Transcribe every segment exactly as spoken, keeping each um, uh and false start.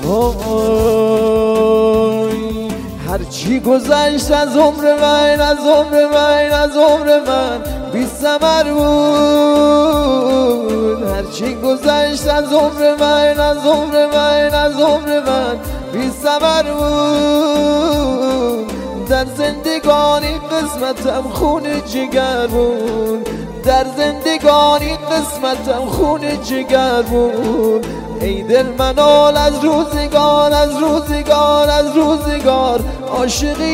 هرچی گذشت از عمر من، از عمر من، از عمر من بی ثمر بود. هرچی گذشت از عمر من، از عمر من، از عمر من بی ثمر بود. در زندگانی قسمتم خون جگر بود، در زندگانی قسمتم خون جگر بود. ای دل منال از روزگار، از روزگار، از روزگار عاشقی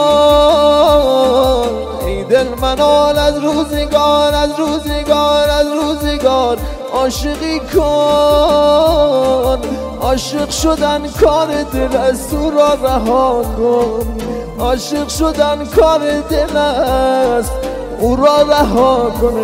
کن. ای دل منال از روزگار، از روزگار، از روزگار عاشقی کن. عاشق شدن کار دل است، او را رها کن. عاشق شدن کار دل است، او را رها کن.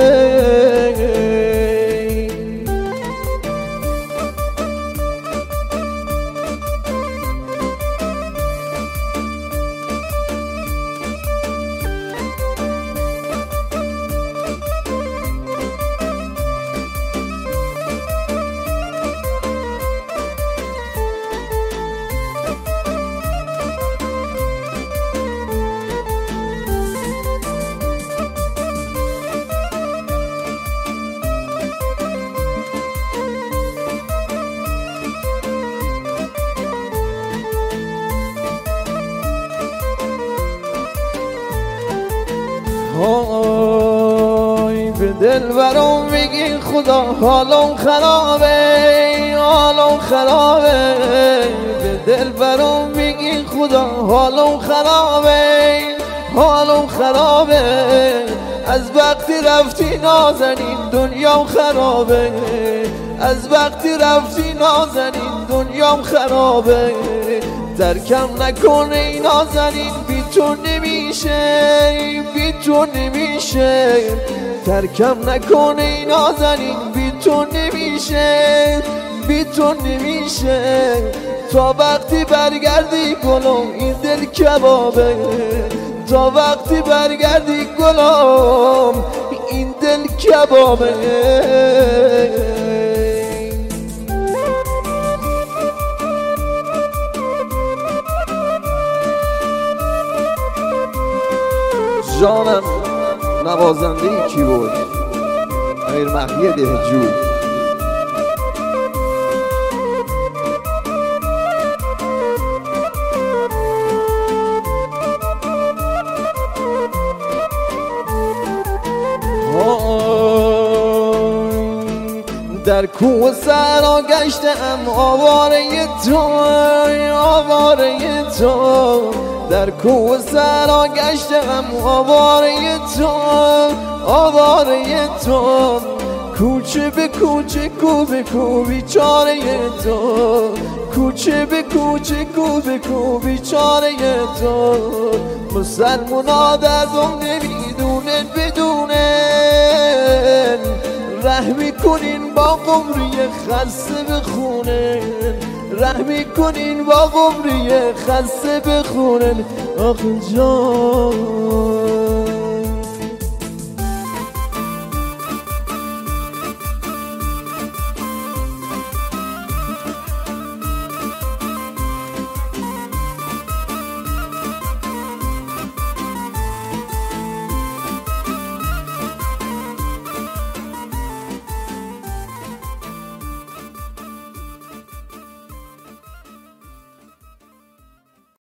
های به دل برام میگی خدا حالم خرابه، حالم خرابه. به دل برام میگی خدا حالم خرابه، حالم خرابه. از وقتی رفتی نازنین دنیام خرابه، از وقتی رفتی نازنین دنیام خرابه. ترکم نکنه این نازنین بی تو نمیشه، بی تو نمیشه. ترکم نکنه این نازنین بی تو نمیشه، بی تو نمیشه. تا وقتی برگردی گلم این دل کبابه، تا وقتی برگردی گلم این دل کبابه. جانم نوازنده ای کی بود؟ امیر مهدی دهجو. در کوه سرا گشتم آواره تو، آواره تو. در کوه سرا گشتم آواره تو، آواره تو. کوچه به کوچه کو به کو بیچاره تو، کوچه به کوچه کو به کو بیچاره تو. مسلمونا دردم نمیدونن بدونن، رحمی کنین با قمری خسته بخونن، رحمی کنین با قمری خسته بخونن. آخ جان